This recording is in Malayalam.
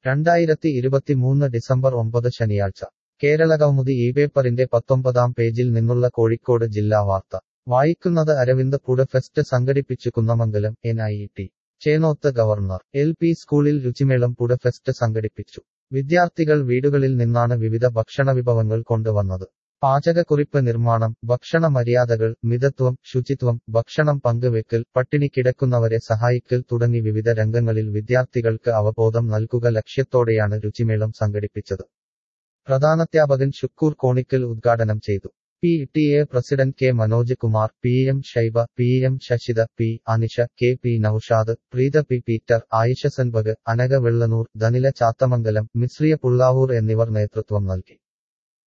2023 ഡിസംബർ 9 ശനിയാഴ്ച കേരളകൗമുദി ഈ പേപ്പറിന്റെ 19-ാം പേജിൽ നിന്നുള്ള കോഴിക്കോട് ജില്ലാ വാർത്ത വായിക്കുന്നത് അരവിന്ദ് ഫുഡ് ഫെസ്റ്റ് സംഘടിപ്പിച്ചു Kunnamangalam NIT Chennoth government LP സ്കൂളിൽ രുചിമേളം ഫുഡ് ഫെസ്റ്റ് സംഘടിപ്പിച്ചു വിദ്യാർത്ഥികൾ വീടുകളിൽ നിന്നാണ് വിവിധ ഭക്ഷണവിഭവങ്ങൾ കൊണ്ടുവന്നത് പാചകക്കുറിപ്പ് നിർമ്മാണം ഭക്ഷണ മര്യാദകൾ മിതത്വം ശുചിത്വം ഭക്ഷണം പങ്കുവെക്കൽ പട്ടിണി കിടക്കുന്നവരെ സഹായിക്കൽ തുടങ്ങി വിവിധ രംഗങ്ങളിൽ വിദ്യാർത്ഥികൾക്ക് അവബോധം നൽകുക ലക്ഷ്യത്തോടെയാണ് രുചിമേളം സംഘടിപ്പിച്ചത് പ്രധാനാധ്യാപകൻ ഷുക്കൂർ കോണിക്കൽ ഉദ്ഘാടനം ചെയ്തു PTA president K Manoj Kumar PM Shaiba PM Shashitha P Anisha KP Naushad Preetha P Peter Ayisha സൻബഗ് അനഘ വെള്ളനൂർ ധനില ചാത്തമംഗലം മിശ്രിയ പുള്ളാവൂർ എന്നിവർ നേതൃത്വം നൽകി